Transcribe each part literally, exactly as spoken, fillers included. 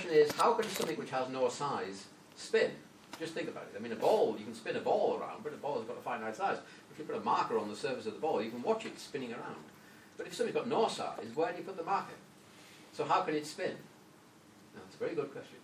question is, how can something which has no size spin? Just think about it. I mean, a ball, you can spin a ball around, but a ball has got a finite size. If you put a marker on the surface of the ball, you can watch it spinning around. But if something's got no size, where do you put the marker? So how can it spin? Now, it's a very good question.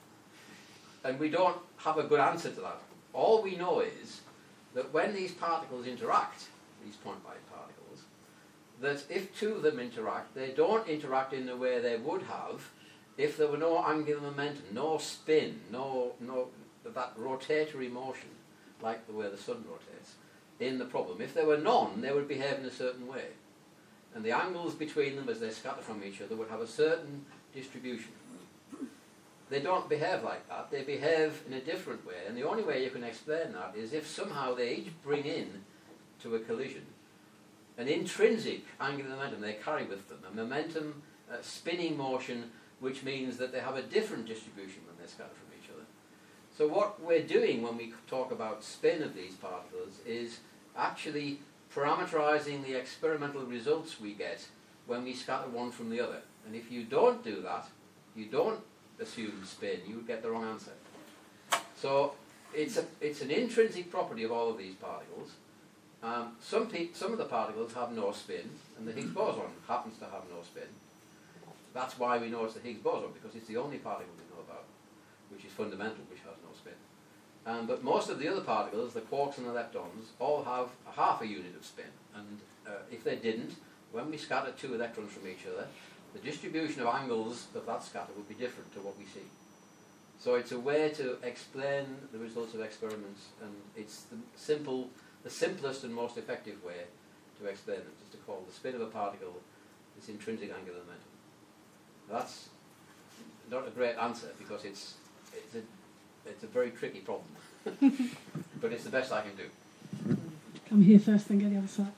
And we don't have a good answer to that. All we know is that when these particles interact, these point-light particles, that if two of them interact, they don't interact in the way they would have if there were no angular momentum, no spin, no, no that rotatory motion, like the way the sun rotates, in the problem. If there were none, they would behave in a certain way. And the angles between them as they scatter from each other would have a certain distribution. They don't behave like that. They behave in a different way. And the only way you can explain that is if somehow they each bring in to a collision an intrinsic angular momentum they carry with them, a momentum, a spinning motion, which means that they have a different distribution when they scatter from each other. So what we're doing when we talk about spin of these particles is actually parameterizing the experimental results we get when we scatter one from the other. And if you don't do that, you don't assume spin, you would get the wrong answer. So it's, a, it's an intrinsic property of all of these particles. Um, some, pe some of the particles have no spin, and the Higgs boson happens to have no spin. That's why we know it's the Higgs boson, because it's the only particle we know about, which is fundamental, which has no spin. Um, but most of the other particles, the quarks and the leptons, all have a half a unit of spin. And uh, if they didn't, when we scatter two electrons from each other, the distribution of angles of that scatter would be different to what we see. So it's a way to explain the results of experiments, and it's the simple, the simplest and most effective way to explain it, is to call the spin of a particle its intrinsic angular momentum. That's not a great answer, because it's, it's, a, it's a very tricky problem. But it's the best I can do. Come here first, then go the other side.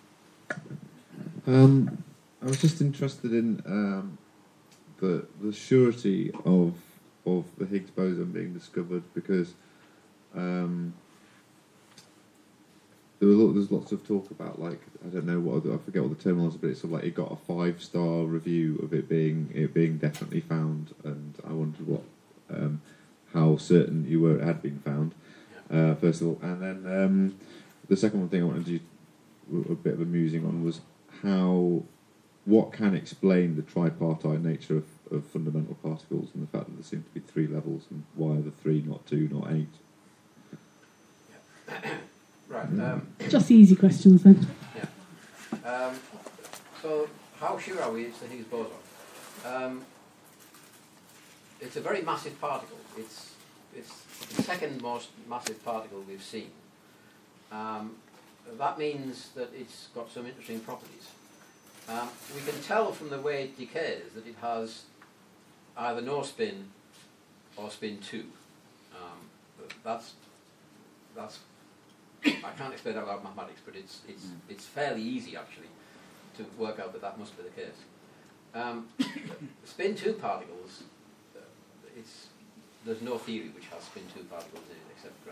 Um, I was just interested in um, the the surety of of the Higgs boson being discovered, because um, there was lot, there's lots of talk about, like, I don't know what I forget what the term was, but it's sort of like it got a five star review of it being it being definitely found, and I wondered what um, how certain you were it had been found. Uh, first of all, and then um, the second one thing I wanted to do a bit of a musing on was how, what can explain the tripartite nature of, of fundamental particles, and the fact that there seem to be three levels, and why are the three, not two, not eight? Yeah. Right. Um, Just the easy questions then. Yeah. Um, so, how sure are we it's the Higgs boson? Um, it's a very massive particle. It's it's the second most massive particle we've seen. Um, that means that it's got some interesting properties. Um, we can tell from the way it decays that it has either no spin or spin two. Um, that's that's I can't explain that without mathematics, but it's it's it's fairly easy actually to work out that that must be the case. Um, spin two particles, uh, it's there's no theory which has spin two particles in it except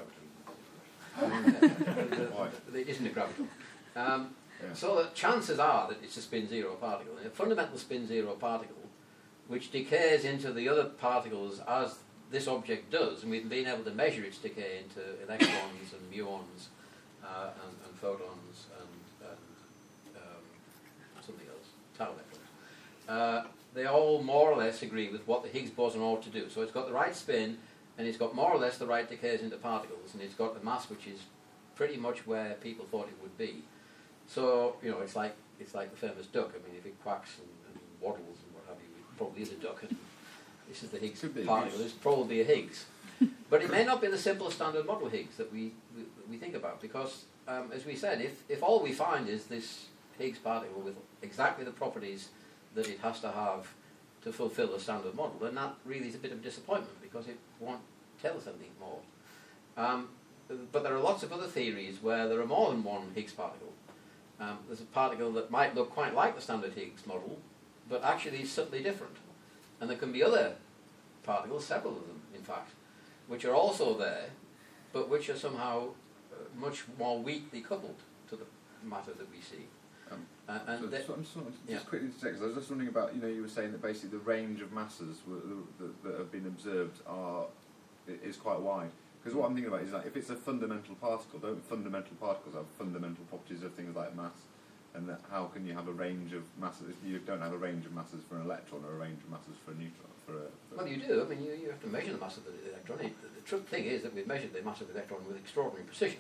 graviton. um, uh, it isn't a graviton. Um, yeah. So the chances are that it's a spin zero particle, a fundamental spin zero particle, which decays into the other particles as this object does, and we've been able to measure its decay into electrons and muons uh, and, and photons and, and um, something else, tau electrons. Uh, they all more or less agree with what the Higgs boson ought to do. So it's got the right spin, and it's got more or less the right decays into particles, and it's got the mass which is pretty much where people thought it would be. So, you know, it's like it's like the famous duck. I mean, if it quacks and, and waddles and what have you, it probably is a duck. And this is the Higgs particle. It's probably a Higgs. But it may not be the simple standard model Higgs that we, we, we think about, because, um, as we said, if, if all we find is this Higgs particle with exactly the properties that it has to have to fulfill the standard model, then that really is a bit of a disappointment, because it won't tell us anything more. Um, but there are lots of other theories where there are more than one Higgs particle. Um, there's a particle that might look quite like the standard Higgs model, but actually is subtly different. And there can be other particles, several of them, in fact, which are also there, but which are somehow uh, much more weakly coupled to the matter that we see. Um, Uh, and so the- just, I'm just, just yeah. quickly to check, 'cause I was just wondering about, you know, you were saying that basically the range of masses w- that, that have been observed are i- is quite wide. Because what I'm thinking about is like, if it's a fundamental particle, don't fundamental particles have fundamental properties of things like mass? And that how can you have a range of masses? You don't have a range of masses for an electron or a range of masses for a neutron. For a, for Well, you do. I mean, you, you have to measure the mass of the electron. It, the, the true thing is that we've measured the mass of the electron with extraordinary precision.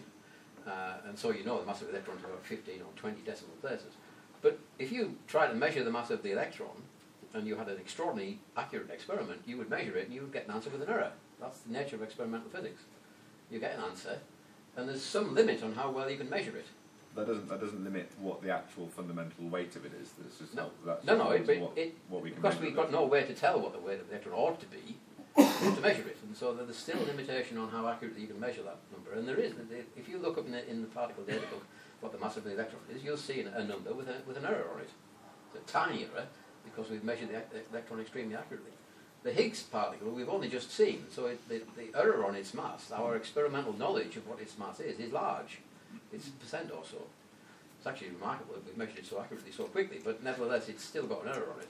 Uh, and so you know the mass of the electron is about fifteen or twenty decimal places. But if you try to measure the mass of the electron, and you had an extraordinarily accurate experiment, you would measure it and you would get an answer with an error. That's the nature of experimental physics. You get an answer, and there's some limit on how well you can measure it. that doesn't that doesn't limit what the actual fundamental weight of it is. It's just No. how, that's No, no, just it, what, it, what we can because measure we've of got it. no way to tell what the weight of the electron ought to be, we have to measure it, and so there's still a limitation on how accurately you can measure that number. And there is, if you look up in the, in the particle data book what the mass of the electron is, you'll see a number with, a, with an error on it. It's a tiny error, because we've measured the e- electron extremely accurately. The Higgs particle we've only just seen, so it, the, the error on its mass, our experimental knowledge of what its mass is, is large. It's a percent or so. It's actually remarkable that we've measured it so accurately so quickly, but nevertheless it's still got an error on it.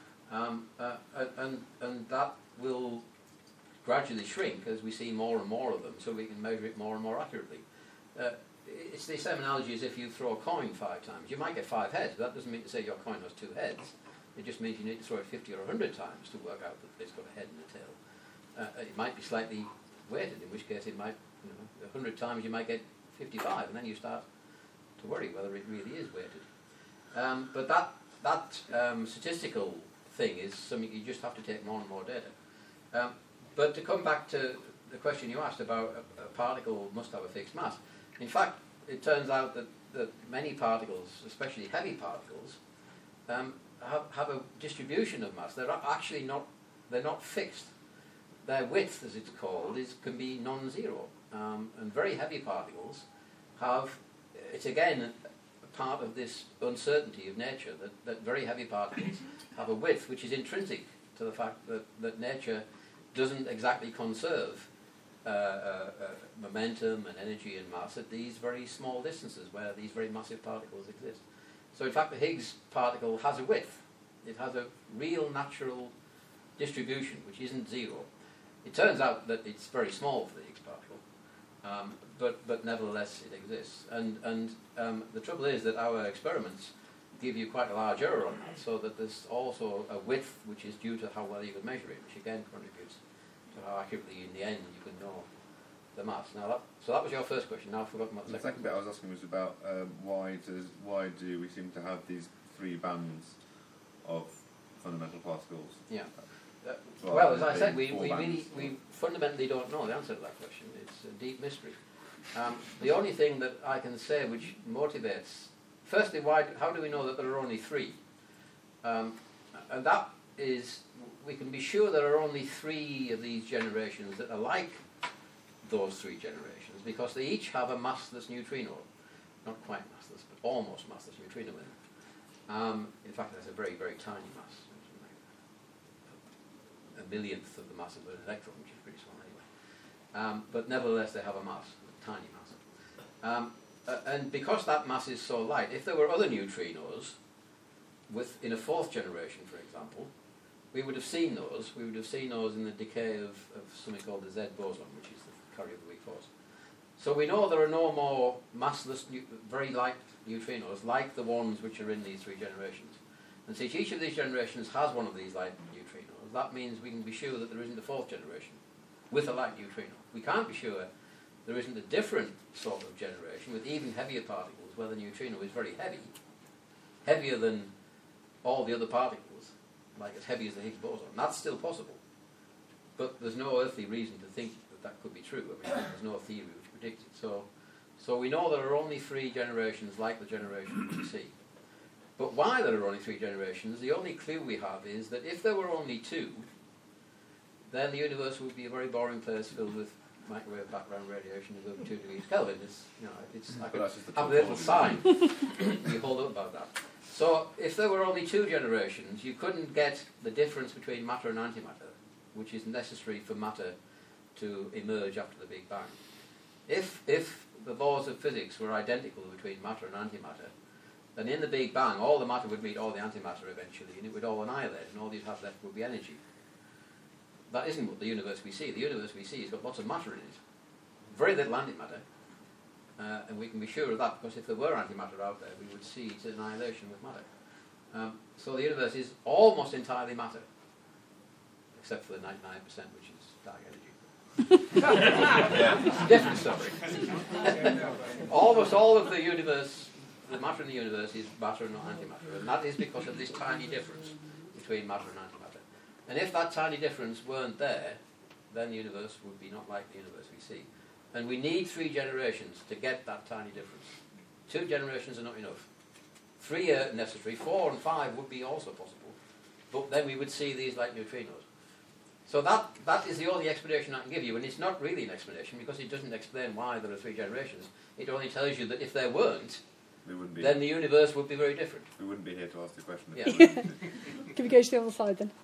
Um, uh, and, and that will gradually shrink as we see more and more of them, so we can measure it more and more accurately. Uh, it's the same analogy as if you throw a coin five times. You might get five heads, but that doesn't mean to say your coin has two heads. It just means you need to throw it fifty or a hundred times to work out that it's got a head and a tail. Uh, it might be slightly weighted, in which case it might, you know, a hundred times you might get fifty-five, and then you start to worry whether it really is weighted. Um, but that that um, statistical thing is something you just have to take more and more data. Um, but to come back to the question you asked about a, a particle must have a fixed mass, in fact, it turns out that, that many particles, especially heavy particles, um, have, have a distribution of mass. They're actually not, they're not fixed. Their width, as it's called, is can be non-zero. Um, and very heavy particles have, it's again a part of this uncertainty of nature, that, that very heavy particles have a width which is intrinsic to the fact that, that nature doesn't exactly conserve uh, uh, uh, momentum and energy and mass at these very small distances where these very massive particles exist. So in fact the Higgs particle has a width. It has a real natural distribution which isn't zero. It turns out that it's very small for the Higgs particle, um, but, but nevertheless it exists. And, and um, the trouble is that our experiments give you quite a large error on that, so that there's also a width which is due to how well you can measure it, which again contributes to how accurately in the end you can know the mass. Now that, so that was your first question. Now I've forgotten what the The second second bit I was asking was about um, why does why do we seem to have these three bands of fundamental particles? Yeah. Uh, Well, well, as I being said, we, four we really bands. we fundamentally don't know the answer to that question. It's a deep mystery. Um, the only thing that I can say which motivates, firstly, why? How do we know that there are only three? Um, and that is, we can be sure there are only three of these generations that are like those three generations, because they each have a massless neutrino. Not quite massless, but almost massless neutrino in them. Um, in fact, there's a very, very tiny mass. A millionth of the mass of an electron, which is pretty small anyway. Um, but nevertheless, they have a mass, a tiny mass. Um, uh, and because that mass is so light, if there were other neutrinos, with in a fourth generation, for example, we would have seen those. We would have seen those in the decay of, of something called the Z boson, which is the carrier of the weak force. So we know there are no more massless, very light neutrinos like the ones which are in these three generations. And since each of these generations has one of these light neutrinos, that means we can be sure that there isn't a fourth generation with a light neutrino. We can't be sure there isn't a different sort of generation with even heavier particles where the neutrino is very heavy, heavier than all the other particles, like as heavy as the Higgs boson. That's still possible. But there's no earthly reason to think that that could be true. I mean, there's no theory which predicts it. So, so we know there are only three generations like the generation we see. But why there are only three generations, the only clue we have is that if there were only two, then the universe would be a very boring place filled with microwave background radiation of over two degrees Kelvin. It's, you know, it's, I could have a little sign you hold up about that. So if there were only two generations, you couldn't get the difference between matter and antimatter, which is necessary for matter to emerge after the Big Bang. If, if the laws of physics were identical between matter and antimatter, then in the Big Bang, all the matter would meet all the antimatter eventually, and it would all annihilate, and all you'd have left would be energy. That isn't what the universe we see. The universe we see has got lots of matter in it. Very little antimatter. Uh, and we can be sure of that, because if there were antimatter out there, we would see its annihilation with matter. Um, so the universe is almost entirely matter, except for the ninety-nine percent, which is dark energy. Different story. Almost all of the universe, the matter in the universe is matter and not antimatter, and that is because of this tiny difference between matter and antimatter. And if that tiny difference weren't there, then the universe would be not like the universe we see. And we need three generations to get that tiny difference. Two generations are not enough. Three are necessary. Four and five would be also possible. But then we would see these like neutrinos. So that, that is the only explanation I can give you. And it's not really an explanation, because it doesn't explain why there are three generations. It only tells you that if there weren't, we wouldn't be then the universe would be very different. We wouldn't be here to ask the question. Yeah. Can we go to the other side then?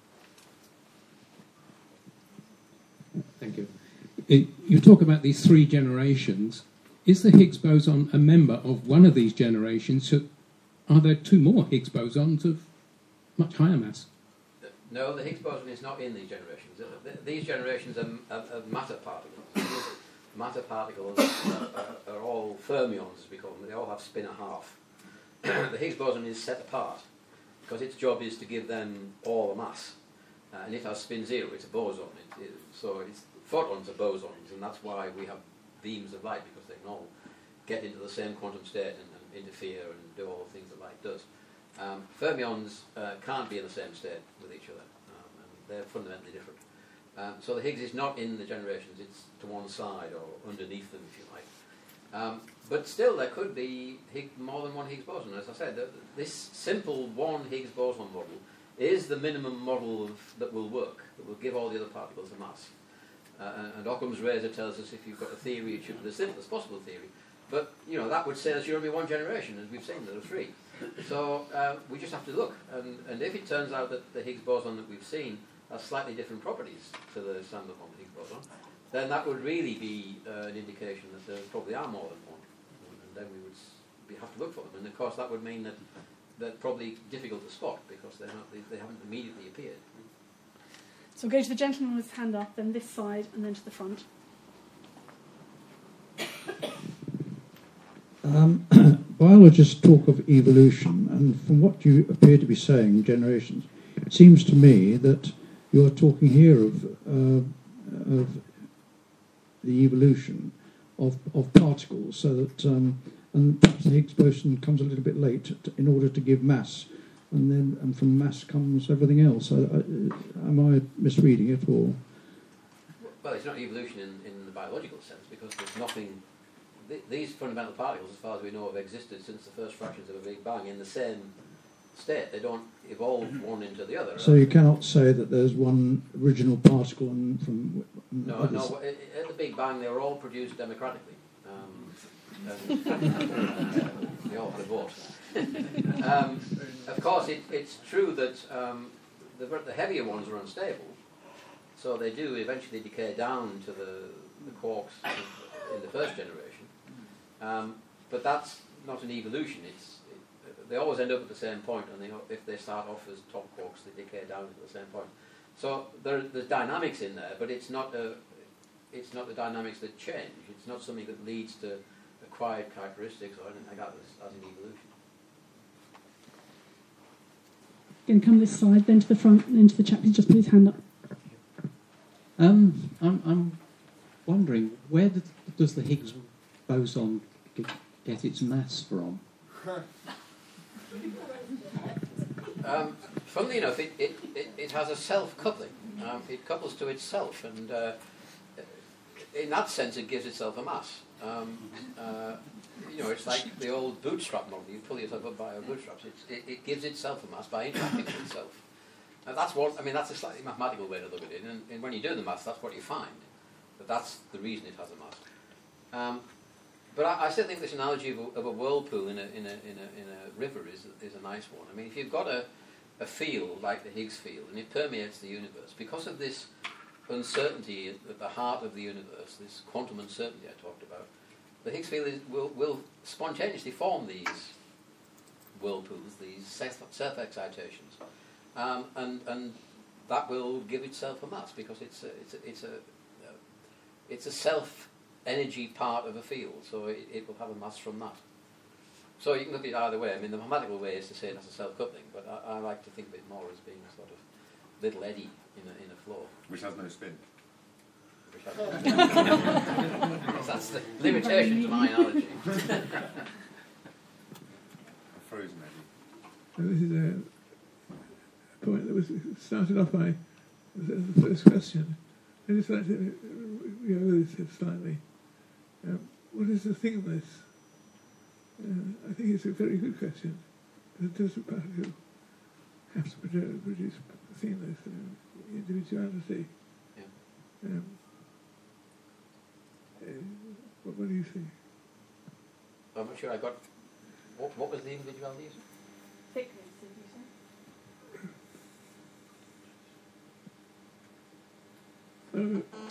Thank you. It, you talk about these three generations. Is the Higgs boson a member of one of these generations? So are there two more Higgs bosons of much higher mass? No, the Higgs boson is not in these generations. These generations are, are, are matter particles. Matter particles are, are all fermions, as we call them. They all have spin a half. The Higgs boson is set apart, because its job is to give them all a mass. Uh, and it has spin zero. It's a boson. It, it, so it's, photons are bosons, and that's why we have beams of light, because they can all get into the same quantum state and, and interfere and do all the things that light does. Um, fermions uh, can't be in the same state with each other, um, and they're fundamentally different. Um, so the Higgs is not in the generations, it's to one side or underneath them, if you like. Um, but still, there could be Higgs, more than one Higgs boson. As I said, the, this simple one Higgs boson model is the minimum model of, that will work, that will give all the other particles a mass. Uh, and Occam's razor tells us if you've got a theory, it should be the simplest possible theory. But, you know, that would say there should only be one generation, as we've seen, there are three. So uh, we just have to look. And, and if it turns out that the Higgs boson that we've seen has slightly different properties to the standard one Higgs boson, then that would really be uh, an indication that there probably are more than one. And, and then we would be, have to look for them. And of course that would mean that they're probably difficult to spot, because they're not, they, they haven't immediately appeared. So we'll go to the gentleman with his hand up, then this side, and then to the front. Um, biologists talk of evolution, and from what you appear to be saying, generations, it seems to me that you're talking here of, uh, of the evolution of, of particles, so that um, and perhaps the Higgs boson comes a little bit late to, in order to give mass, and then and from mass comes everything else. I, I, am I misreading it, or? Well, it's not evolution in, in the biological sense, because there's nothing. Th- these fundamental particles, as far as we know, have existed since the first fractions of a Big Bang in the same state. They don't evolve one into the other. So you cannot say that there's one original particle and from no, others. no. At the Big Bang, they were all produced democratically. Um, and, uh, they all had a vote. um, of course, it, it's true that um, the, the heavier ones are unstable, so they do eventually decay down to the, the quarks in the first generation. Um, but that's not an evolution. It's it, they always end up at the same point, and they, if they start off as top quarks, they decay down to the same point. So there, there's dynamics in there, but it's not a, it's not the dynamics that change. It's not something that leads to acquired characteristics or anything like that as, as in evolution. Again, come this side, then to the front, and then to the chap who's just put his hand up. Um, I'm, I'm wondering, where did, does the Higgs boson get, get its mass from? Um, funnily enough, it, it, it, it has a self-coupling. Um, it couples to itself, and uh, in that sense it gives itself a mass. Um, uh, you know, it's like the old bootstrap model. You pull yourself up by your bootstraps. It's, it, it gives itself a mass by interacting with itself. And that's one. I mean, that's a slightly mathematical way to look at it. And, and when you do the maths, that's what you find. But that's the reason it has a mass. Um, but I, I still think this analogy of a, of a whirlpool in a in a in a in a river is is a nice one. I mean, if you've got a a field like the Higgs field and it permeates the universe because of this uncertainty at the heart of the universe, this quantum uncertainty I talked about, the Higgs field is, will will spontaneously form these whirlpools, these self, self-excitations, um, and and that will give itself a mass because it's a, it's a, it's a uh, it's a self-energy part of a field, so it, it will have a mass from that. So you can look at it either way. I mean, the mathematical way is to say it as a self-coupling, but I, I like to think of it more as being a sort of little eddy in a, in a flow. Which has no spin. Which has That's the limitation to my analogy. A frozen eddy. And this is a point that was started off by the, the first question. I just like to go over this slightly. Um, what is the thing of this? Uh, I think it's a very good question. But does the particle have to produce, produce thingness and individuality? Yeah. Um, uh, what, what do you think? I'm not sure I got... What, what was the individuality? Thickness, did you say? Uh,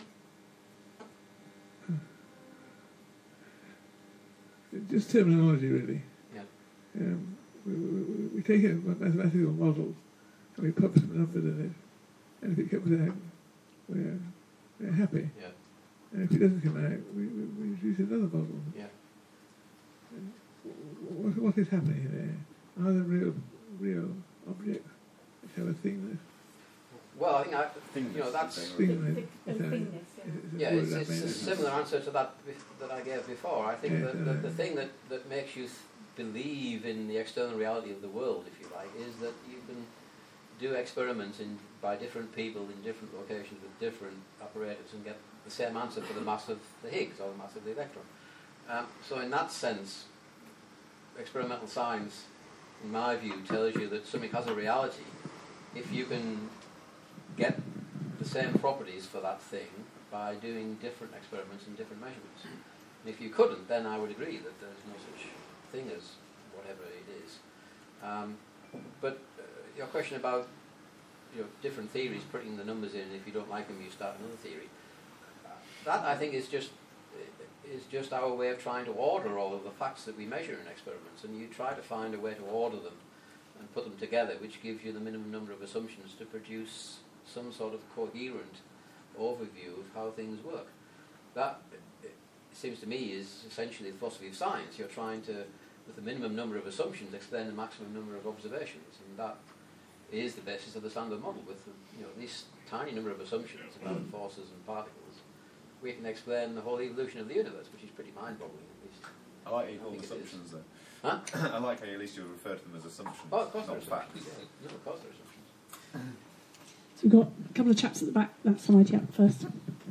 just terminology, really. Yeah. Um, we, we, we take a mathematical model and we put some numbers in it, and if it comes out, we're, we're happy. Yeah. And if it doesn't come out, we, we, we use another model. Yeah. And what, what is happening there? Are there real, real objects which have a thingness? Well, I think I, Thingness, you know that's Thingness. Thick- Is thick- that- thingness, yeah. is- is yeah, a word it's, that it's made a it? similar answer to that bef- that I gave before. I think Yeah, that the, uh, the thing that, that makes you th- believe in the external reality of the world, if you like, is that you can do experiments in by different people in different locations with different apparatus and get the same answer for the mass of the Higgs or the mass of the electron. Um, so in that sense, experimental science, in my view, tells you that something has a reality if you can get the same properties for that thing by doing different experiments and different measurements. And if you couldn't, then I would agree that there's no such thing as whatever it is. Um, but uh, your question about you know, different theories, putting the numbers in, and if you don't like them, you start another theory. Uh, that, I think, is just is just our way of trying to order all of the facts that we measure in experiments, and you try to find a way to order them and put them together, which gives you the minimum number of assumptions to produce some sort of coherent overview of how things work. That, it seems to me, is essentially the philosophy of science. You're trying to, with the minimum number of assumptions, explain the maximum number of observations, and that is the basis of the standard model. With the, you know, this tiny number of assumptions about forces and particles, we can explain the whole evolution of the universe, which is pretty mind-boggling, at least. I like how you I call think them it is. assumptions, though. Huh? I like how at least you refer to them as assumptions, Oh, of course they're not assumptions. facts. Yeah. No, of course they're assumptions. So we've got a couple of chaps at the back, that side, yeah, first.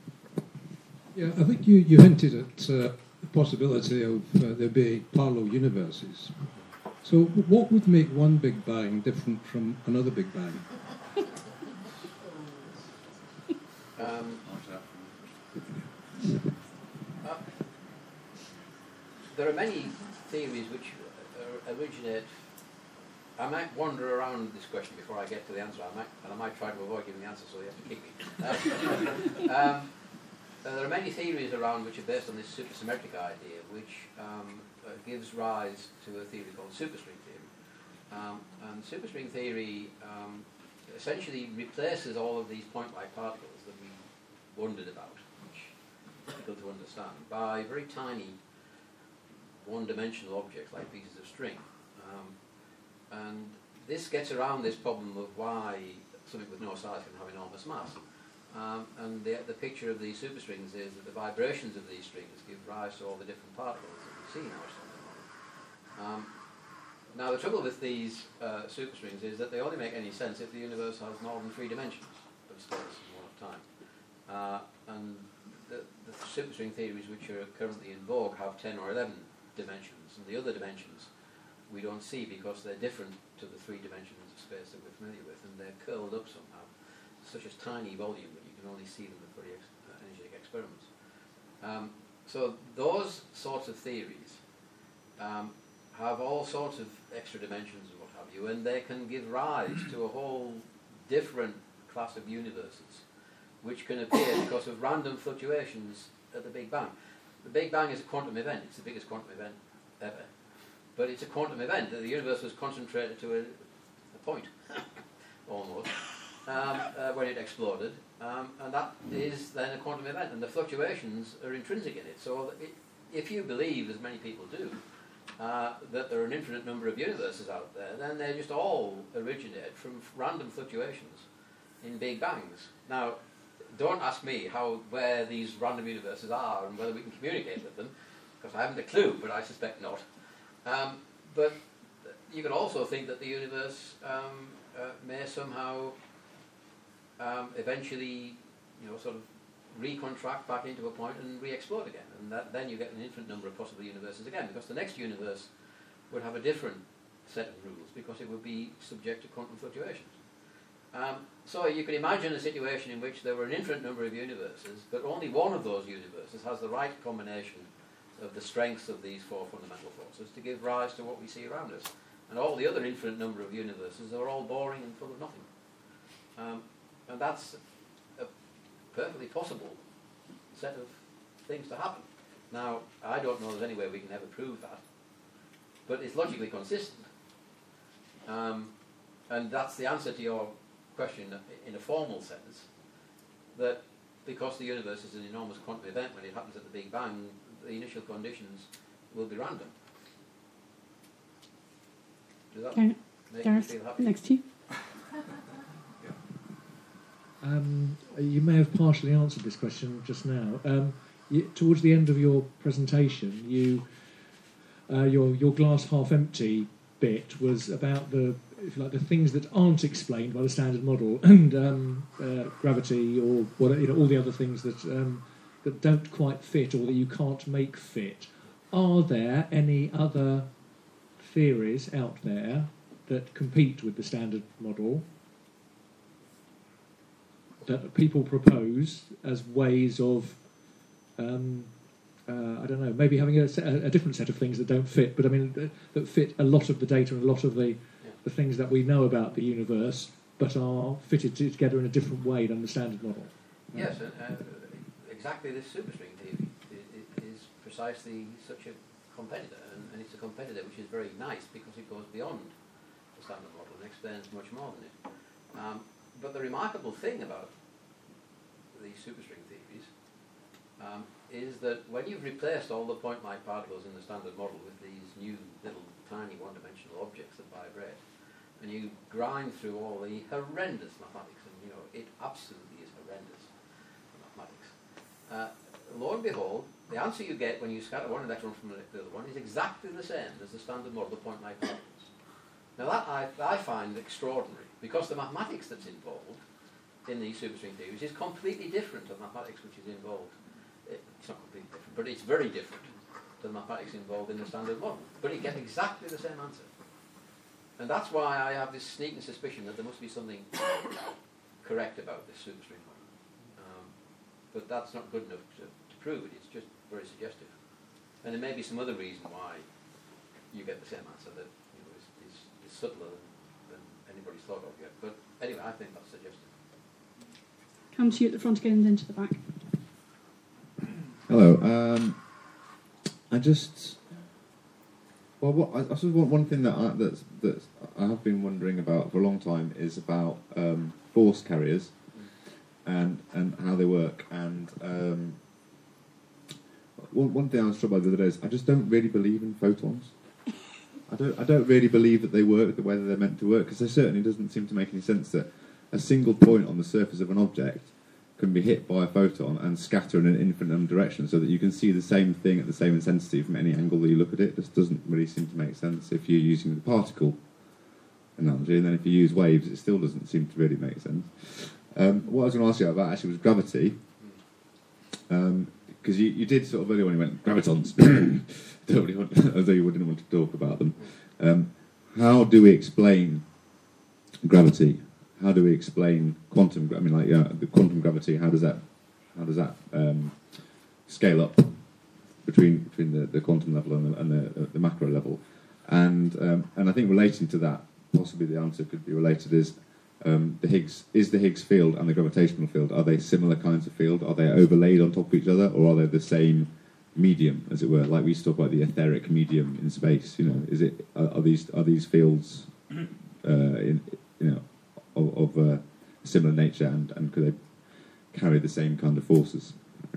Yeah, I think you, you hinted at uh, the possibility of uh, there being parallel universes. So what would make one Big Bang different from another Big Bang? Um, uh, there are many theories which uh, originate. I might wander around this question before I get to the answer. I might, and I might try to avoid giving the answer, so you have to kick me. Uh, um, uh, there are many theories around which are based on this supersymmetric idea, which um, uh, gives rise to a theory called superstring theory. Um, and superstring theory um, essentially replaces all of these point-like particles that we wondered about, which is difficult to understand, by very tiny one-dimensional objects like pieces of string. Um, and this gets around this problem of why something with no size can have enormous mass. Um, and the, the picture of these superstrings is that the vibrations of these strings give rise to all the different particles that we see in our standard model. Um, now the trouble with these uh, superstrings is that they only make any sense if the universe has more than three dimensions of space and one of time. Uh, and the, the superstring theories which are currently in vogue have ten or eleven dimensions, and the other dimensions we don't see because they're different to the three dimensions of space that we're familiar with, and they're curled up somehow, such a tiny volume that you can only see them with very ex uh, energetic experiments. Um, so those sorts of theories um, have all sorts of extra dimensions and what have you, and they can give rise to a whole different class of universes which can appear because of random fluctuations at the Big Bang. The Big Bang is a quantum event. It's the biggest quantum event ever. but it's a quantum event. The universe was concentrated to a, a point, almost, um, uh, when it exploded, um, and that is then a quantum event, and the fluctuations are intrinsic in it. So it, if you believe, as many people do, uh, that there are an infinite number of universes out there, then they just all originate from f- random fluctuations in big bangs. Now, don't ask me how where these random universes are and whether we can communicate with them, because I haven't a clue, but I suspect not. Um, but you can also think that the universe um, uh, may somehow um, eventually, you know, sort of recontract back into a point and re-explode again, and that, then you get an infinite number of possible universes again, because the next universe would have a different set of rules, because it would be subject to quantum fluctuations. Um, so you can imagine a situation in which there were an infinite number of universes, but only one of those universes has the right combination of the strengths of these four fundamental forces to give rise to what we see around us. And all the other infinite number of universes are all boring and full of nothing. Um, and that's a perfectly possible set of things to happen. Now, I don't know there's any way we can ever prove that, but it's logically consistent. Um, and that's the answer to your question in a formal sense, that because the universe is an enormous quantum event, when it happens at the Big Bang, the initial conditions will be random. Does that Okay. make Gareth, you feel happy? next to you. Um, you may have partially answered this question just now. Um, you, towards the end of your presentation, you uh, your your glass half empty bit was about the, if you like, the things that aren't explained by the standard model, and um, uh, gravity, or what, you know, all the other things that um, that don't quite fit, or that you can't make fit. Are there any other theories out there that compete with the standard model that people propose as ways of, um, uh, I don't know, maybe having a, a different set of things that don't fit, but I mean, that, that fit a lot of the data and a lot of the, yeah. the things that we know about the universe, but are fitted together in a different way than the standard model. Yes, and, uh, exactly this superstring theory is, is precisely such a competitor, and, and it's a competitor which is very nice because it goes beyond the standard model and explains much more than it. Um, but the remarkable thing about these superstring theories um, is that when you've replaced all the point-like particles in the standard model with these new little tiny one-dimensional objects that vibrate, and you grind through all the horrendous mathematics, and you know it absolutely is horrendous, mathematics. Uh, lo and behold, the answer you get when you scatter one electron from the other one is exactly the same as the standard model of point-like particles. Now that I, I find extraordinary, because the mathematics that's involved in these superstring theories is completely different to the mathematics which is involved. It, it's not completely different, but it's very different to the mathematics involved in the standard model. But you get exactly the same answer. And that's why I have this sneaking suspicion that there must be something correct about this superstring model. Um, but that's not good enough to, to prove it. It's just very suggestive. And there may be some other reason why you get the same answer that you know, is, is, is subtler than, than anybody's thought of yet. But anyway, I think that's suggestive. Come to you at the front again and then to the back. Hello. Um, I just well, what I, I suppose one, one thing that I, that's that I have been wondering about for a long time is about um, force carriers and and how they work. And um, one, one thing I was struck by the other day is I just don't really believe in photons. I don't I don't really believe that they work the way that they're meant to work, because there certainly doesn't seem to make any sense that a single point on the surface of an object can be hit by a photon and scatter in an infinite number of directions so that you can see the same thing at the same intensity from any angle that you look at it. This doesn't really seem to make sense if you're using the particle analogy, and then if you use waves, it still doesn't seem to really make sense. Um, what I was going to ask you about actually was gravity, because um, you, you did sort of earlier when you went gravitons, don't really want, although you wouldn't want to talk about them. Um, how do we explain gravity? How do we explain quantum? I mean, like, yeah, the quantum gravity. How does that, how does that um, scale up between between the, the quantum level and the, and the, the macro level? And um, and I think relating to that, possibly the answer could be related is um, the Higgs is the Higgs field and the gravitational field. Are they similar kinds of field? Are they overlaid on top of each other, or are they the same medium, as it were. Like we used to talk about the etheric medium in space. You know, is it are, are these are these fields uh, in you know of, of uh, similar nature, and, and could they carry the same kind of forces?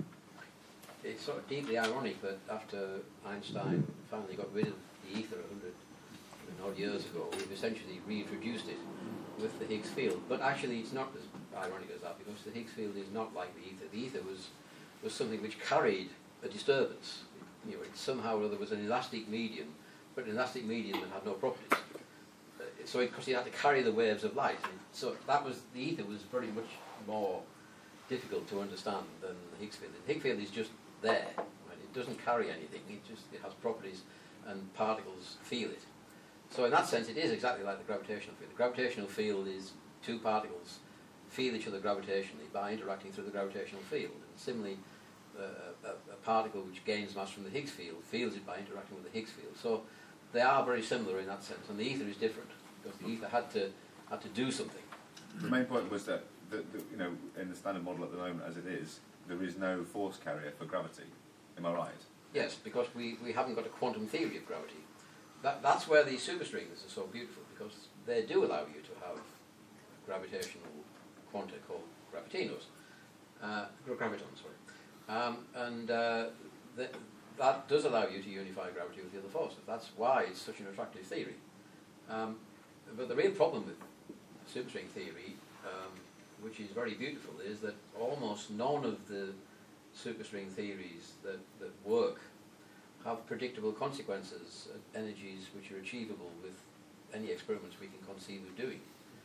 It's sort of deeply ironic that after Einstein finally got rid of the ether a hundred odd years ago, we've essentially reintroduced it with the Higgs field. But actually, it's not as ironic as that, because the Higgs field is not like the ether. The ether was was something which carried a disturbance. You know, it somehow or other was an elastic medium, but an elastic medium that had no properties. Uh, so, because it had to carry the waves of light, and so that was the ether was very much more difficult to understand than the Higgs field. The Higgs field is just there. Right? It doesn't carry anything. It just it has properties, and particles feel it. So in that sense, it is exactly like the gravitational field. The gravitational field is two particles feel each other gravitationally by interacting through the gravitational field. And similarly, uh, a, a particle which gains mass from the Higgs field feels it by interacting with the Higgs field. So they are very similar in that sense. And the ether is different, because the ether had to had to do something. The main point was that, the, the, you know, in the standard model at the moment, as it is, there is no force carrier for gravity. Am I right? Yes, because we, we haven't got a quantum theory of gravity. That, that's where these superstrings are so beautiful, because they do allow you to have gravitational quanta called gravitinos, uh, gravitons, sorry. Um, and uh, th that does allow you to unify gravity with the other forces. That's why it's such an attractive theory. Um, but the real problem with superstring theory, um, which is very beautiful, is that almost none of the superstring theories that, that work have predictable consequences at energies which are achievable with any experiments we can conceive of doing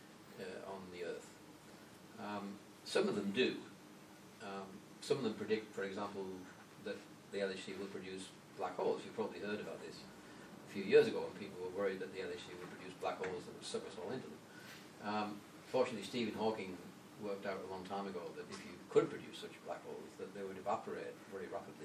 uh, on the Earth. Um, some of them do. Um, some of them predict, for example, that the L H C will produce black holes. You've probably heard about this a few years ago when people were worried that the L H C would produce black holes that would suck us all into them. Um, fortunately, Stephen Hawking worked out a long time ago that if you could produce such black holes, that they would evaporate very rapidly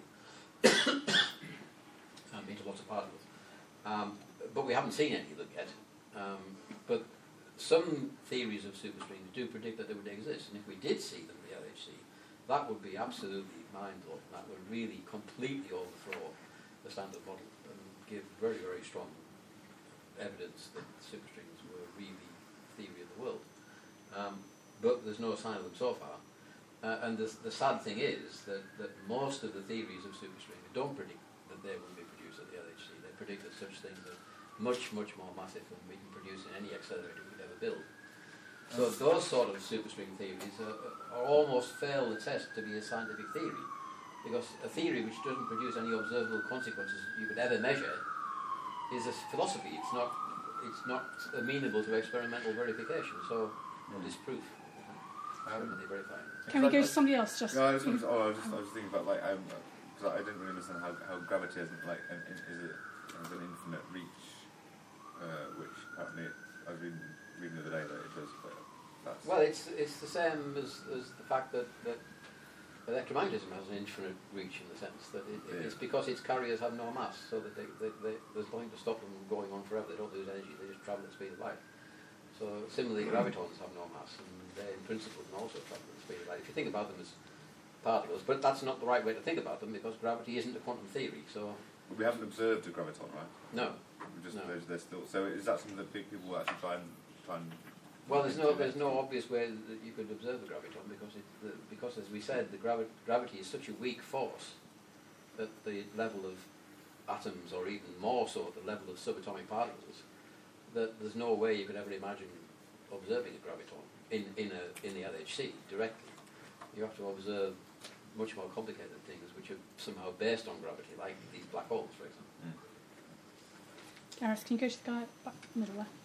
um, into lots of particles. Um, but we haven't seen any of them yet. Um, but some theories of superstrings do predict that they would exist, and if we did see them in the L H C, that would be absolutely mind-blowing. That would really completely overthrow the standard model and give very, very strong evidence that superstrings were really the theory of the world. Um, but there's no sign of them so far. Uh, and the, the sad thing is that, that most of the theories of superstrings don't predict that they will be produced at the L H C. They predict that such things are much, much more massive than we can produce in any accelerator we could ever build. So those sort of superstring theories are, are almost fail the test to be a scientific theory, because a theory which doesn't produce any observable consequences you could ever measure is a philosophy. It's not, it's not amenable to experimental verification, so mm. disproof. Um, verifying. Can we go to somebody else? Just no, I was, just, oh, I was just, I was thinking about like, because um, I didn't really understand how, how gravity isn't like an, is it has an infinite reach, uh, which apparently I was reading, reading the other day that it does. But that's well, it's it's the same as, as the fact that, that electromagnetism has an infinite reach in the sense that it, yeah. it's because its carriers have no mass, so that they, they, they, there's nothing to stop them going on forever. They don't lose energy; they just travel at the speed of light. So similarly, gravitons have no mass, and they, in principle, can also travel at the speed of light. If you think about them as particles, but that's not the right way to think about them, because gravity isn't a quantum theory. So but we haven't observed a graviton, right? No. We just no. They're, they're still. So is that something that people will actually try and try and? Well, there's no there's no obvious way that you could observe the graviton, because it the, because as we said, the gravi gravity is such a weak force that the level of atoms, or even more so at the level of subatomic particles, that there's no way you could ever imagine observing a graviton in, in, a, in the L H C directly. You have to observe much more complicated things which are somehow based on gravity, like these black holes, for example. Mm. Gareth, can you go to the guy back middle there?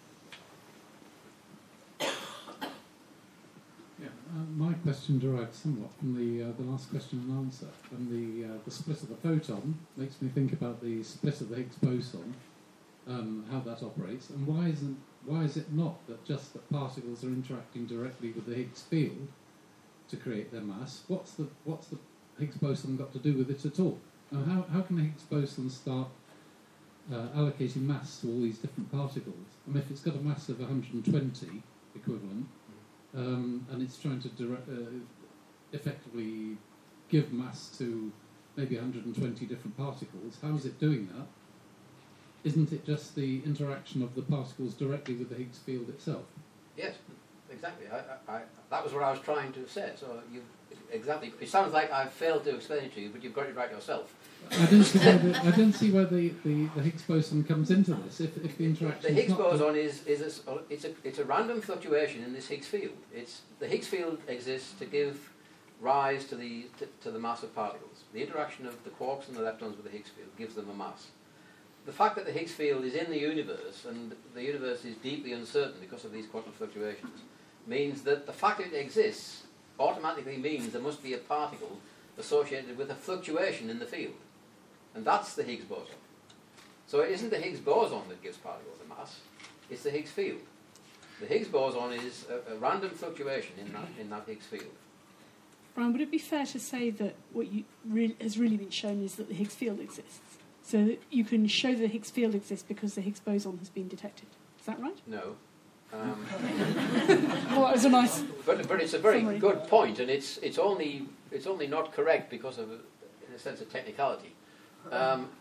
Yeah, uh, my question derives somewhat from the uh, the last question and answer. And the uh, the split of the photon makes me think about the split of the Higgs boson. Um, how that operates, and why isn't why is it not that just that particles are interacting directly with the Higgs field to create their mass? What's the what's the Higgs boson got to do with it at all? Now, how how can the Higgs boson start uh, allocating mass to all these different particles? I mean, if it's got a mass of one hundred twenty equivalent, um, and it's trying to direct, uh, effectively give mass to maybe one hundred twenty different particles. How is it doing that? Isn't it just the interaction of the particles directly with the Higgs field itself? Yes, exactly. I, I, I, that was what I was trying to say. So you exactly. It sounds like I've failed to explain it to you, but you've got it right yourself. I don't see where the, I don't see where the, the, the Higgs boson comes into this. If, if the interaction. The Higgs is not boson is is a, it's a it's a random fluctuation in this Higgs field. It's the Higgs field exists to give rise to the to, to the mass of particles. The interaction of the quarks and the leptons with the Higgs field gives them a mass. The fact that the Higgs field is in the universe and the universe is deeply uncertain because of these quantum fluctuations means that the fact that it exists automatically means there must be a particle associated with a fluctuation in the field. And that's the Higgs boson. So it isn't the Higgs boson that gives particles a mass, it's the Higgs field. The Higgs boson is a, a random fluctuation in that, in that Higgs field. Brian, would it be fair to say that what you re- has really been shown is that the Higgs field exists? So that you can show the Higgs field exists because the Higgs boson has been detected. Is that right? No. Um, Well, that was a nice... but, but it's a very summary. good point, and it's, it's, only, it's only not correct because of, in a sense, of technicality. Um,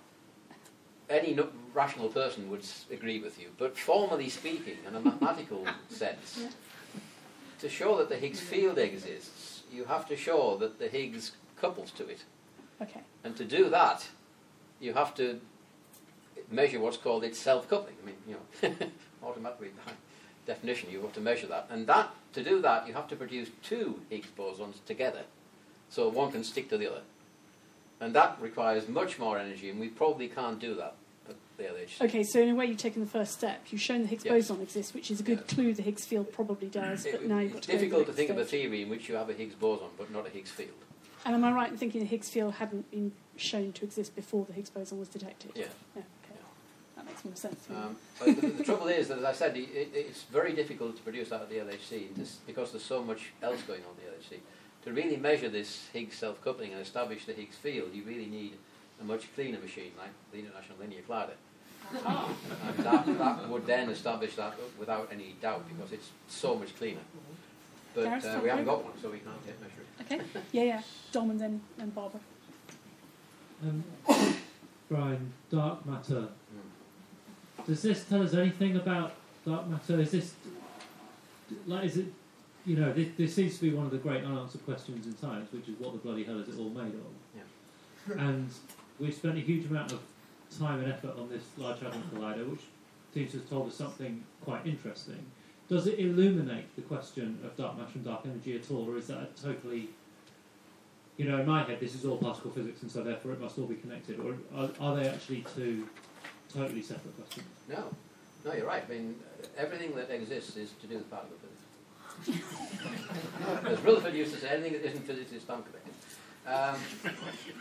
any no- rational person would s- agree with you, but formally speaking, in a mathematical sense, to show that the Higgs field exists, you have to show that the Higgs couples to it. Okay. And to do that, you have to measure what's called its self-coupling. I mean, you know, automatically by definition, you have to measure that. And that, to do that, you have to produce two Higgs bosons together, so one can stick to the other. And that requires much more energy, and we probably can't do that at the L H C. Okay, so in a way you've taken the first step. You've shown the Higgs Yes. boson exists, which is a good Yes. clue the Higgs field probably does, but It- now you've got it's to go difficult the to think next of a stage. theory in which you have a Higgs boson, but not a Higgs field. And am I right in thinking the Higgs field hadn't been shown to exist before the Higgs boson was detected? Yeah. Yeah, okay. That makes more sense. to me. Um, but the, the trouble is that, as I said, it, it, it's very difficult to produce that at the L H C this, because there's so much else going on at the L H C. To really measure this Higgs self-coupling and establish the Higgs field, you really need a much cleaner machine like the International Linear Collider. Um, and that, that would then establish that without any doubt because it's so much cleaner. But Gareth, uh, stop we haven't there. got one, so we can't yet measure it. Okay. Yeah, yeah. Dom and then and Barbara. Um, Brian, dark matter. Mm. Does this tell us anything about dark matter? Is this like is it? You know, this, this seems to be one of the great unanswered questions in science, which is what the bloody hell is it all made of? Yeah. And we've spent a huge amount of time and effort on this Large Hadron Collider, which seems to have told us something quite interesting. Does it illuminate the question of dark matter and dark energy at all, or is that a totally, you know, in my head this is all particle physics and so therefore it must all be connected, or are, are they actually two totally separate questions? No. No, you're right. I mean, uh, everything that exists is to do with particle physics. As Rutherford used to say, anything that isn't physics is time connected. Um,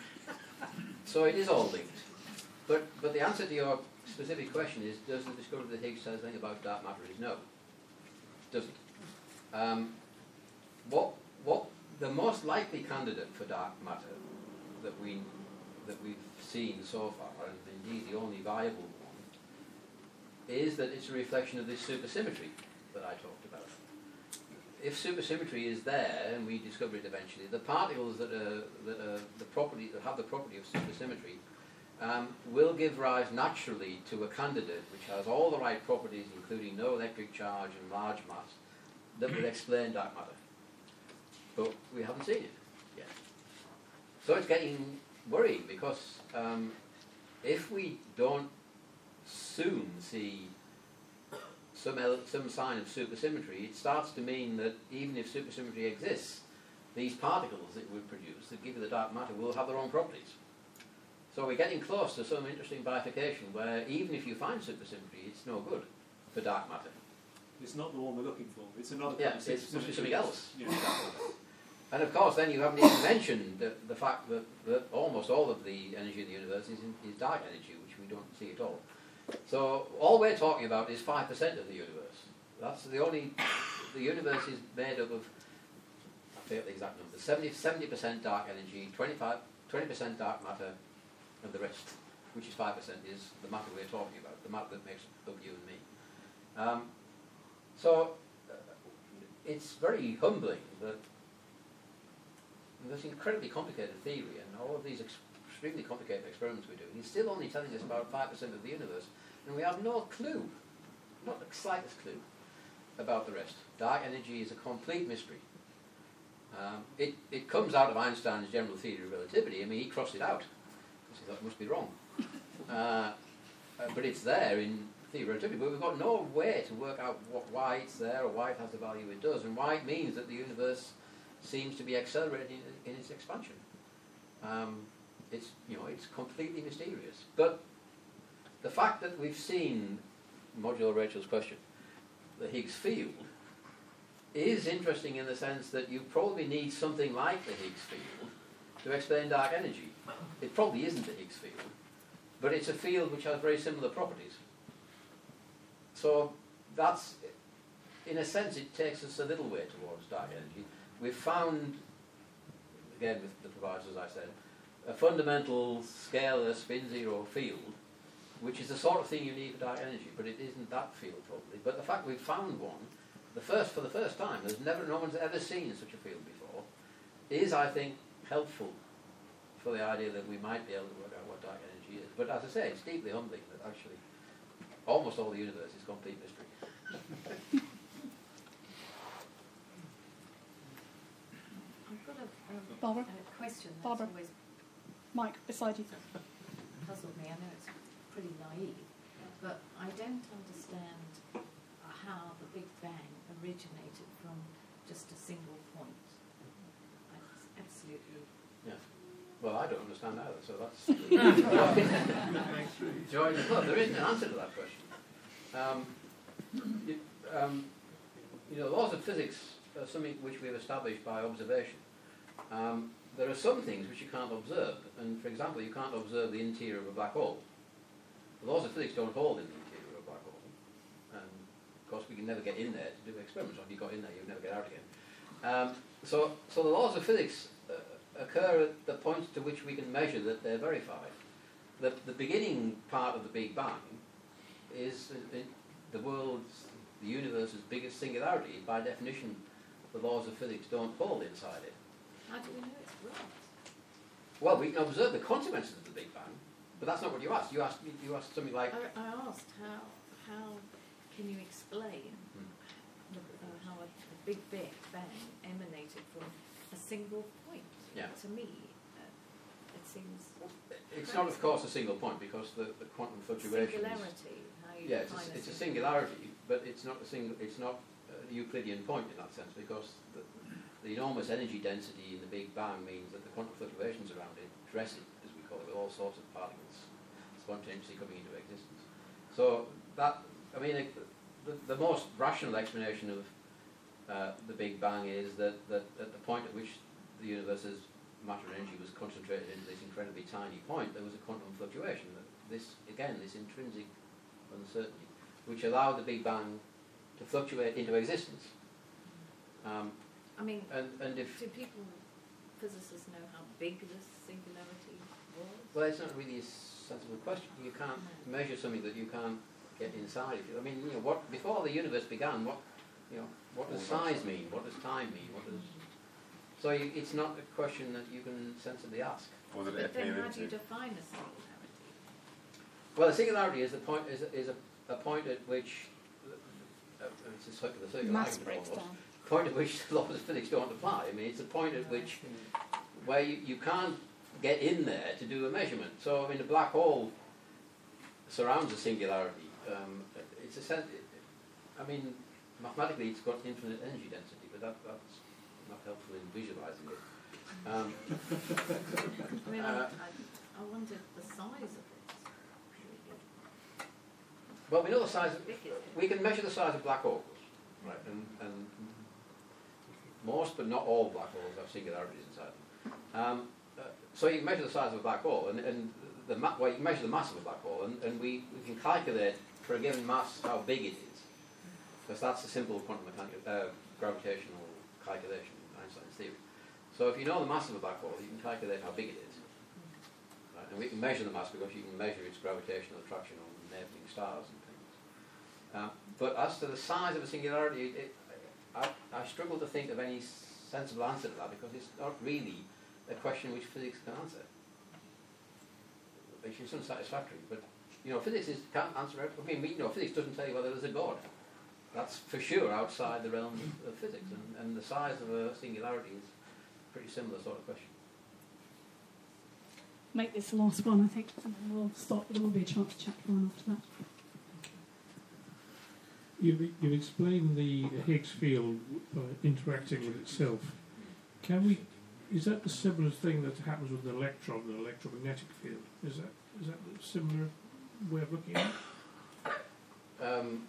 so it is all linked. But but the answer to your specific question is, does the discovery of the Higgs tell us anything about dark matter? Is no. It doesn't. Um, what what the most likely candidate for dark matter that we that we've seen so far, and indeed the only viable one, is that it's a reflection of this supersymmetry that I talked about. If supersymmetry is there, and we discover it eventually, the particles that are, that are the property that have the property of supersymmetry um, will give rise naturally to a candidate which has all the right properties, including no electric charge and large mass, that will explain dark matter. But we haven't seen it yet. So it's getting worrying because um, if we don't soon see some el- some sign of supersymmetry, it starts to mean that even if supersymmetry exists, these particles that it would produce that give you the dark matter will have their own properties. So we're getting close to some interesting bifurcation where even if you find supersymmetry, it's no good for dark matter. It's not the one we're looking for. It's another Yeah, kind of it must be something else. Yeah. And of course, then you haven't even mentioned the, the fact that, that almost all of the energy of the universe is, in, is dark energy, which we don't see at all. So all we're talking about is five percent of the universe. That's the only... The universe is made up of, I forget the exact number, seventy percent dark energy, twenty-five, twenty percent dark matter, and the rest, which is five percent, is the matter we're talking about, the matter that makes up you and me. Um, so uh, it's very humbling that this incredibly complicated theory and all of these ex- extremely complicated experiments we're doing, he's still only telling us about five percent of the universe, and we have no clue, not the slightest clue, about the rest. Dark energy is a complete mystery. Um, it, it comes out of Einstein's general theory of relativity. I mean, he crossed it out, because he thought it must be wrong. Uh, uh, but it's there in theory of relativity, but we've got no way to work out what, why it's there, or why it has the value it does, and why it means that the universe seems to be accelerating in, in its expansion. Um, it's, you know, it's completely mysterious. But the fact that we've seen, modulo Rachel's question, the Higgs field, is interesting in the sense that you probably need something like the Higgs field to explain dark energy. It probably isn't the Higgs field, but it's a field which has very similar properties. So that's, in a sense, it takes us a little way towards dark energy. We've found, again with the providers, as I said, a fundamental scalar spin zero field, which is the sort of thing you need for dark energy, but it isn't that field probably. But the fact we've found one, the first for the first time, there's never, no one's ever seen such a field before, is, I think, helpful for the idea that we might be able to work out what dark energy is. But as I say, it's deeply humbling that actually almost all the universe is complete mystery. I've got a, um, Barbara? a question that's Barbara. always Mike, beside you. puzzled me. I know it's pretty naive, but I don't understand how the Big Bang originated from just a single point. It's absolutely... Yeah. Well, I don't understand either, so that's... Join the club. There isn't an answer to that question. Um, you, um, you know, laws of physics are something which we've established by observation. Um, there are some things which you can't observe, and for example, you can't observe the interior of a black hole. The laws of physics don't hold in the interior of a black hole, and of course we can never get in there to do experiments. If you got in there, you'd never get out again. Um, so, so the laws of physics uh, occur at the point to which we can measure that they're verified. The, the beginning part of the Big Bang is uh, the world's, the universe's biggest singularity. By definition, the laws of physics don't hold inside it. How do we know it's right? Well, we can observe the consequences of the Big Bang, but that's not what you asked. You asked, you asked something like... I, I asked how, how can you explain Hmm. the, uh, how a, the Big Bang emanated from a single point? Yeah. To me, uh, it seems... It's not, of course, a single point, because the, the quantum fluctuations... Singularity, how you Yeah, it's define a, a it's a single- singularity, but it's not a single. It's not a Euclidean point in that sense, because the, the enormous energy density in the Big Bang means that the quantum fluctuations around it dress it, as we call it, with all sorts of particles spontaneously coming into existence. So that, I mean, it, the, the most rational explanation of uh, the Big Bang is that, that at the point at which the universe's matter and energy was concentrated into this incredibly tiny point, there was a quantum fluctuation. This, again, this intrinsic uncertainty, which allowed the Big Bang to fluctuate into existence. Um, I mean, and, and if do people, physicists, know how big this singularity was? well, it's not really a sensible question. You can't measure something that you can't get inside. I mean, you know, what before the universe began, what you know, what does size mean? What does time mean? What does so you, it's not a question that you can sensibly ask. Or that it But then appear how do you into. define a singularity? Well, a singularity is the point is a, is a, a point at which uh, it's a circular circular Mass argument breaks almost. down. Point at which the laws of physics don't apply. I mean, it's a point at which where you, you can't get in there to do a measurement. So, I mean, a black hole surrounds a singularity. Um, it's a sen- I mean, mathematically, it's got infinite energy density, but that, that's not helpful in visualizing it. Um, I mean, uh, I, I, I wondered the size of it. Really. well, we know the size. Of, Big is it? we can measure the size of black holes, right? And, and most, but not all, black holes have singularities inside them. Um, uh, so you can measure the size of a black hole, and, and the ma- well, you can measure the mass of a black hole, and, and we, we can calculate for a given mass how big it is, because that's a simple quantum mechanical, uh, gravitational calculation in Einstein's theory. So if you know the mass of a black hole, you can calculate how big it is, right? And we can measure the mass because you can measure its gravitational attraction on neighbouring stars and things. Um, but as to the size of a singularity, it, I, I struggle to think of any sensible answer to that, because it's not really a question which physics can answer. which is unsatisfactory. But you know, physics is, can't answer everything. I mean, we, you know, physics doesn't tell you whether there's a God. That's for sure outside the realm of, of physics, and, and the size of a singularity is a pretty similar sort of question. Make this the last one, I think, and then we'll stop. There will be a chance to chat one after that. You've, you've explained the Higgs field uh, interacting with itself. Can we? Is that the similar thing that happens with the electron, the electromagnetic field? Is that is that a similar way of looking at it? Um,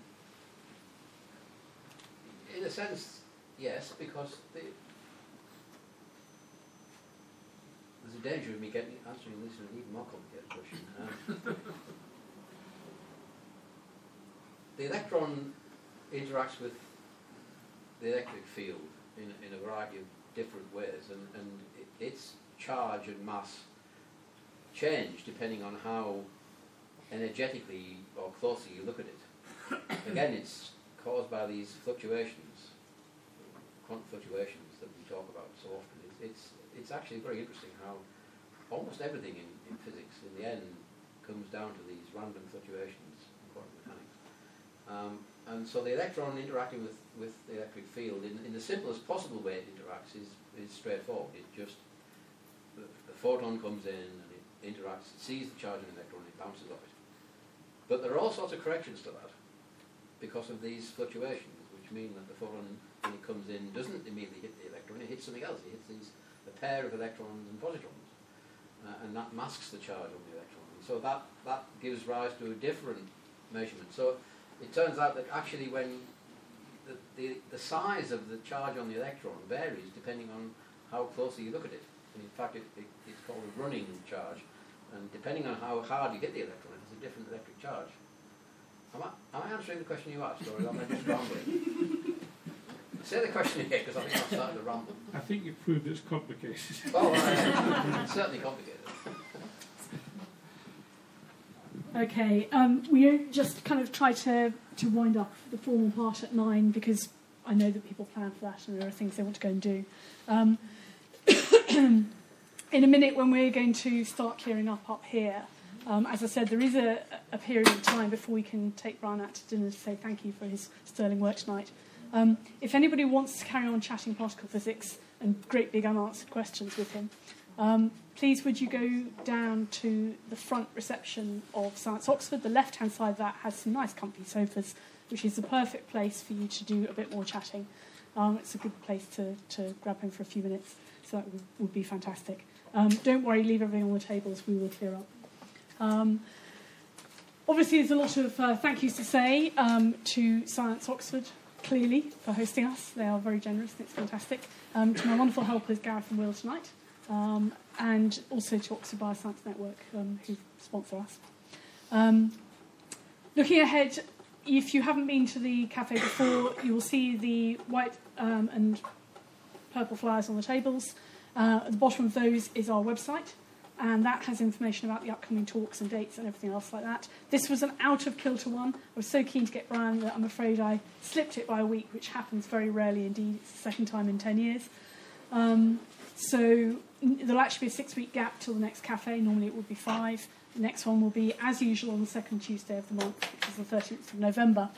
in a sense, yes, because the, there's a danger of me getting answering this in an even more complicated question. Um, the electron interacts with the electric field in, in a variety of different ways, and, and it, its charge and mass change depending on how energetically or closely you look at it. Again, it's caused by these fluctuations, quantum fluctuations that we talk about so often. It's, it's, it's actually very interesting how almost everything in, in physics, in the end, comes down to these random fluctuations in quantum mechanics. Um, and so the electron interacting with, with the electric field in, in the simplest possible way it interacts is, is straightforward. It just, the, the photon comes in and it interacts, it sees the charge of an electron and it bounces off it. But there are all sorts of corrections to that because of these fluctuations, which mean that the photon, when it comes in, doesn't immediately hit the electron, it hits something else. It hits these, a pair of electrons and positrons, uh, and that masks the charge on the electron. And so that, that gives rise to a different measurement. So it turns out that actually when the, the, the size of the charge on the electron varies depending on how closely you look at it. And in fact, it, it, it's called a running charge, and depending on how hard you hit the electron, it has a different electric charge. Am I, am I answering the question you asked, or am I just rambling? Say the question again, because I think I've started to ramble. I think you've proved it's complicated. Oh, right. It's certainly complicated. Okay, um, we just kind of try to, to wind up the formal part at nine because I know that people plan for that and there are things they want to go and do. Um, in a minute, when we're going to start clearing up up here, um, as I said, there is a, a period of time before we can take Brian out to dinner to say thank you for his sterling work tonight. Um, if anybody wants to carry on chatting particle physics and great big unanswered questions with him, um, please would you go down to the front reception of Science Oxford. The left-hand side of that has some nice comfy sofas, which is the perfect place for you to do a bit more chatting. Um, it's a good place to, to grab him for a few minutes, so that would, would be fantastic. Um, don't worry, leave everything on the tables, we will clear up. Um, obviously, there's a lot of uh, thank yous to say um, to Science Oxford, clearly, for hosting us. They are very generous and it's fantastic. Um, to my wonderful helpers, Gareth and Will, tonight. Um, and also to Oxford Bioscience Network, um, who sponsor us. Um, looking ahead, if you haven't been to the cafe before, you will see the white um, and purple flyers on the tables. Uh, at the bottom of those is our website, and that has information about the upcoming talks and dates and everything else like that. This was an out-of-kilter one. I was so keen to get Brian that I'm afraid I slipped it by a week, which happens very rarely indeed. It's the second time in ten years. Um, so there'll actually be a six-week gap till the next cafe. Normally it would be five. The next one will be, as usual, on the second Tuesday of the month, which is the thirteenth of November.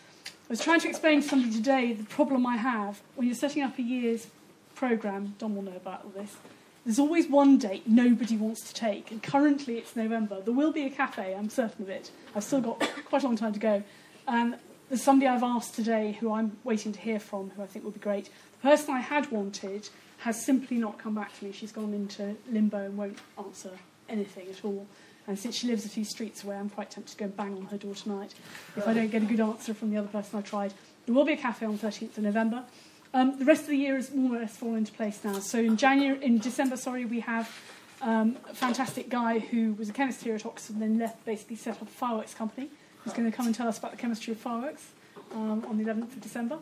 I was trying to explain to somebody today the problem I have when you're setting up a year's programme. Don will know about all this. There's always one date nobody wants to take, and currently it's November. There will be a cafe, I'm certain of it. I've still got quite a long time to go. And there's somebody I've asked today who I'm waiting to hear from, who I think will be great. The person I had wanted has simply not come back to me. She's gone into limbo and won't answer anything at all. And since she lives a few streets away, I'm quite tempted to go and bang on her door tonight if I don't get a good answer from the other person I tried. There will be a cafe on the thirteenth of November. Um, the rest of the year is more or less fallen into place now. So in January, in December, sorry, we have um, a fantastic guy who was a chemist here at Oxford and then left, basically set up a fireworks company. He's going to come and tell us about the chemistry of fireworks um, on the eleventh of December.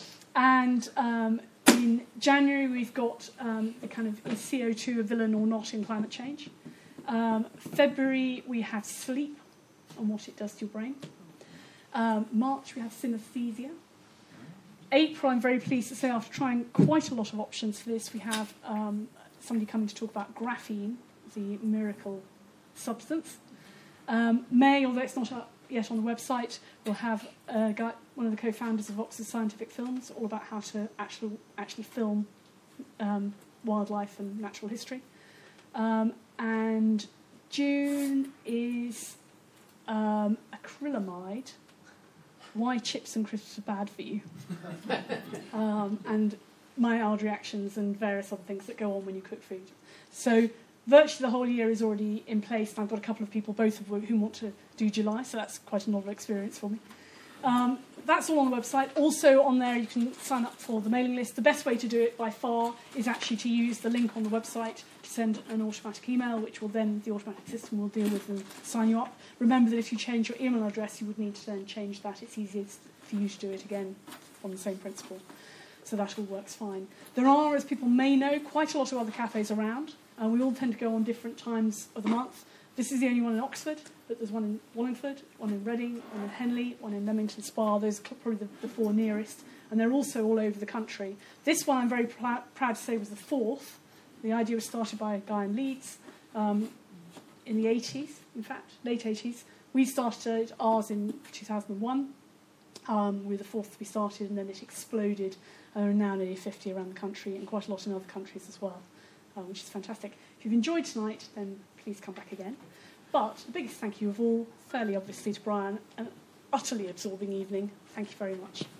And um, in January, we've got um, the kind of, is C O two a villain or not in climate change? Um, February, we have sleep and what it does to your brain. Um, March, we have synesthesia. April, I'm very pleased to say, after trying quite a lot of options for this, we have um, somebody coming to talk about graphene, the miracle substance. Um, May, although it's not up yet on the website, will have a guy, one of the co-founders of Oxford Scientific Films, all about how to actually actually film um, wildlife and natural history. Um, and June is um, acrylamide. Why chips and crisps are bad for you. um, and mild reactions and various other things that go on when you cook food. So virtually the whole year is already in place, and I've got a couple of people, both of whom want to do July, so that's quite a novel experience for me. Um, that's all on the website. Also on there you can sign up for the mailing list. The best way to do it by far is actually to use the link on the website to send an automatic email, which will then, the automatic system will deal with and sign you up. Remember that if you change your email address, you would need to then change that. It's easiest for you to do it again on the same principle. So that all works fine. There are, as people may know, quite a lot of other cafes around. Uh, we all tend to go on different times of the month. This is the only one in Oxford, but there's one in Wallingford, one in Reading, one in Henley, one in Leamington Spa. Those are probably the, the four nearest, and they're also all over the country. This one, I'm very pr- proud to say, was the fourth. The idea was started by a guy in Leeds um, in the eighties, in fact, late eighties. We started ours in two thousand one. Um, we were the fourth to be started, and then it exploded. And there are now nearly fifty around the country, and quite a lot in other countries as well, uh, which is fantastic. If you've enjoyed tonight, then please come back again. But the biggest thank you of all, fairly obviously to Brian, an utterly absorbing evening. Thank you very much.